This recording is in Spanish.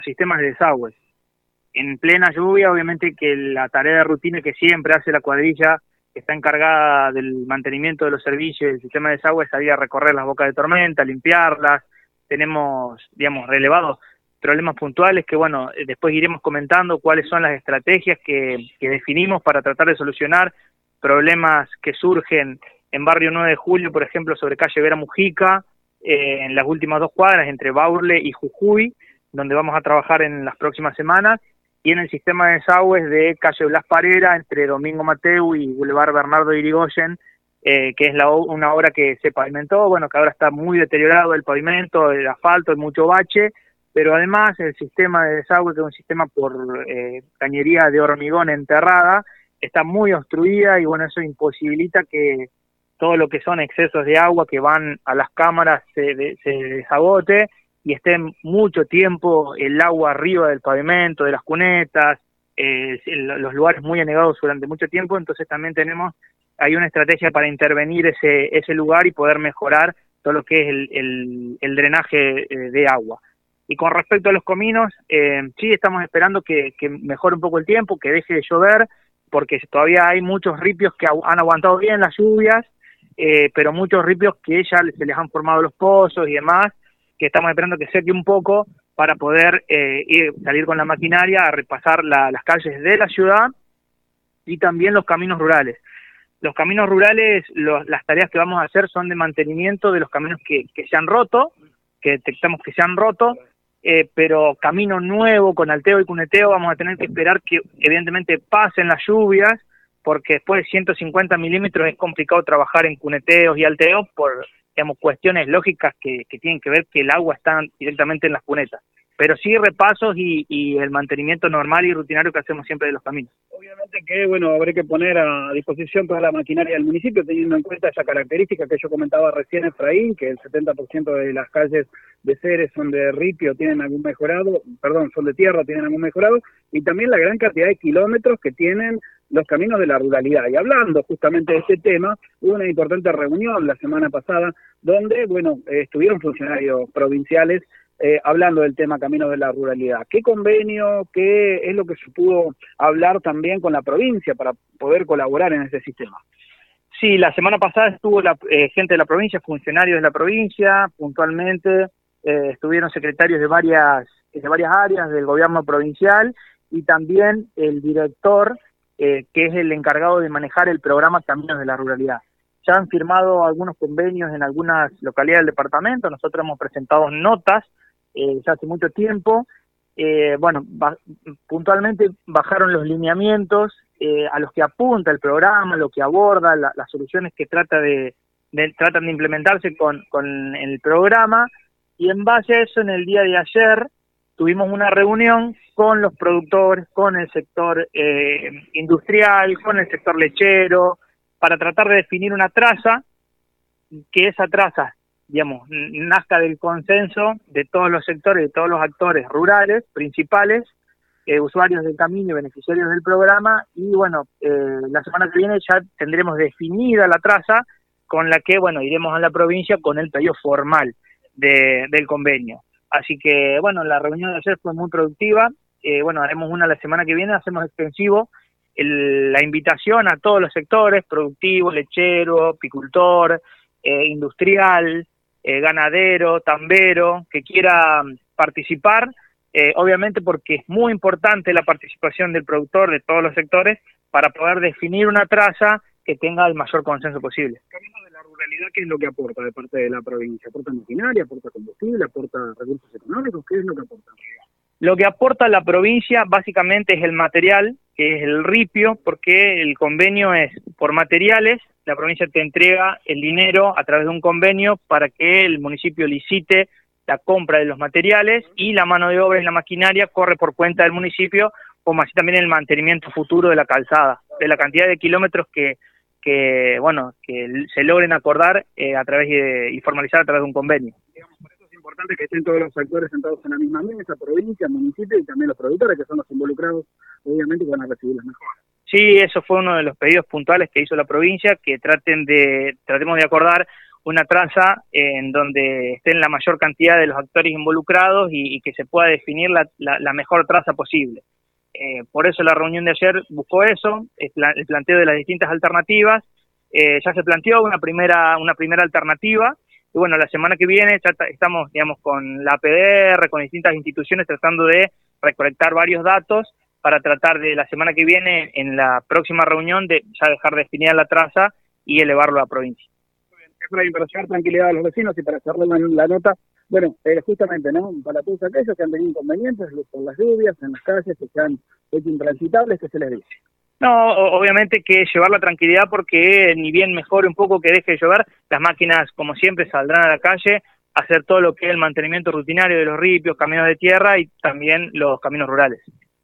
sistemas de desagües. En plena lluvia, obviamente que la tarea de rutina que siempre hace la cuadrilla, que está encargada del mantenimiento de los servicios del sistema de desagüe, es salir a recorrer las bocas de tormenta, limpiarlas. Tenemos, digamos, relevados problemas puntuales que, bueno, después iremos comentando cuáles son las estrategias que definimos para tratar de solucionar problemas que surgen en Barrio 9 de Julio, por ejemplo, sobre calle Vera Mujica, en las últimas 2 cuadras entre Baurle y Jujuy, donde vamos a trabajar en las próximas semanas, y en el sistema de desagües de calle Blas Parera, entre Domingo Mateu y Boulevard Bernardo Irigoyen, que es una obra que se pavimentó, bueno, que ahora está muy deteriorado el pavimento, el asfalto, hay mucho bache, pero además el sistema de desagüe, que es un sistema por cañería de hormigón enterrada, está muy obstruida y bueno, eso imposibilita que todo lo que son excesos de agua que van a las cámaras se desagote y esté mucho tiempo el agua arriba del pavimento, de las cunetas, los lugares muy anegados durante mucho tiempo. Entonces también hay una estrategia para intervenir ese lugar y poder mejorar todo lo que es el drenaje de agua. Y con respecto a los cominos, sí estamos esperando que mejore un poco el tiempo, que deje de llover, porque todavía hay muchos ripios que han aguantado bien las lluvias, pero muchos ripios que ya se les han formado los pozos y demás, que estamos esperando que seque un poco para poder salir con la maquinaria a repasar las calles de la ciudad y también los caminos rurales. Los caminos rurales, las tareas que vamos a hacer son de mantenimiento de los caminos que se han roto, que detectamos que se han roto, pero camino nuevo con alteo y cuneteo vamos a tener que esperar que evidentemente pasen las lluvias, porque después de 150 milímetros es complicado trabajar en cuneteos y alteos por, digamos, cuestiones lógicas que tienen que ver que el agua está directamente en las cunetas. Pero sí repasos y el mantenimiento normal y rutinario que hacemos siempre de los caminos. Obviamente que, bueno, habrá que poner a disposición toda la maquinaria del municipio, teniendo en cuenta esa característica que yo comentaba recién, Efraín, que el 70% de las calles de Ceres son de ripio, tienen algún mejorado, son de tierra, tienen algún mejorado, y también la gran cantidad de kilómetros que tienen los caminos de la ruralidad. Y hablando justamente de este tema, hubo una importante reunión la semana pasada, donde, bueno, estuvieron funcionarios provinciales hablando del tema Caminos de la Ruralidad. ¿Qué convenio, qué es lo que se pudo hablar también con la provincia para poder colaborar en este sistema? Sí, la semana pasada estuvo gente de la provincia, funcionarios de la provincia, puntualmente, estuvieron secretarios de varias áreas del gobierno provincial y también el director, que es el encargado de manejar el programa Caminos de la Ruralidad. Ya han firmado algunos convenios en algunas localidades del departamento, nosotros hemos presentado notas ya hace mucho tiempo. Puntualmente bajaron los lineamientos a los que apunta el programa, lo que aborda, las soluciones que tratan de implementarse con el programa, y en base a eso en el día de ayer tuvimos una reunión con los productores, con el sector industrial, con el sector lechero, para tratar de definir una traza, que esa traza, digamos, nazca del consenso de todos los sectores, de todos los actores rurales, principales, usuarios del camino y beneficiarios del programa, y bueno, la semana que viene ya tendremos definida la traza con la que, bueno, iremos a la provincia con el pedido formal del convenio. Así que, bueno, la reunión de ayer fue muy productiva, haremos una la semana que viene, hacemos extensivo la invitación a todos los sectores, productivo, lechero, apicultor, industrial, ganadero, tambero, que quiera participar, obviamente porque es muy importante la participación del productor de todos los sectores para poder definir una traza que tenga el mayor consenso posible. Caminos de la Ruralidad, ¿qué es lo que aporta de parte de la provincia? ¿Aporta maquinaria, aporta combustible, aporta recursos económicos? ¿Qué es lo que aporta? Lo que aporta la provincia básicamente es el material, que es el ripio, porque el convenio es por materiales. La provincia te entrega el dinero a través de un convenio para que el municipio licite la compra de los materiales, y la mano de obra y la maquinaria corre por cuenta del municipio, como así también el mantenimiento futuro de la calzada, de la cantidad de kilómetros que se logren acordar y formalizar a través de un convenio. Digamos, por eso es importante que estén todos los actores sentados en la misma mesa, provincia, municipio y también los productores, que son los involucrados, obviamente, que van a recibir las mejoras. Sí, eso fue uno de los pedidos puntuales que hizo la provincia, que tratemos de acordar una traza en donde estén la mayor cantidad de los actores involucrados y que se pueda definir la mejor traza posible. Por eso la reunión de ayer buscó eso, el planteo de las distintas alternativas. Ya se planteó una primera alternativa, y bueno, la semana que viene ya estamos, digamos, con la APDR, con distintas instituciones, tratando de recolectar varios datos para tratar de la semana que viene, en la próxima reunión, de ya dejar definida la traza y elevarlo a provincia. Efraín, para llevar tranquilidad a los vecinos y para cerrar la nota, bueno, justamente, ¿no? Para todos aquellos que han tenido inconvenientes por las lluvias, en las calles que se han hecho intransitables, ¿qué se les dice? No, obviamente que llevar la tranquilidad, porque ni bien mejore un poco que deje de llover, las máquinas, como siempre, saldrán a la calle a hacer todo lo que es el mantenimiento rutinario de los ripios, caminos de tierra y también los caminos rurales.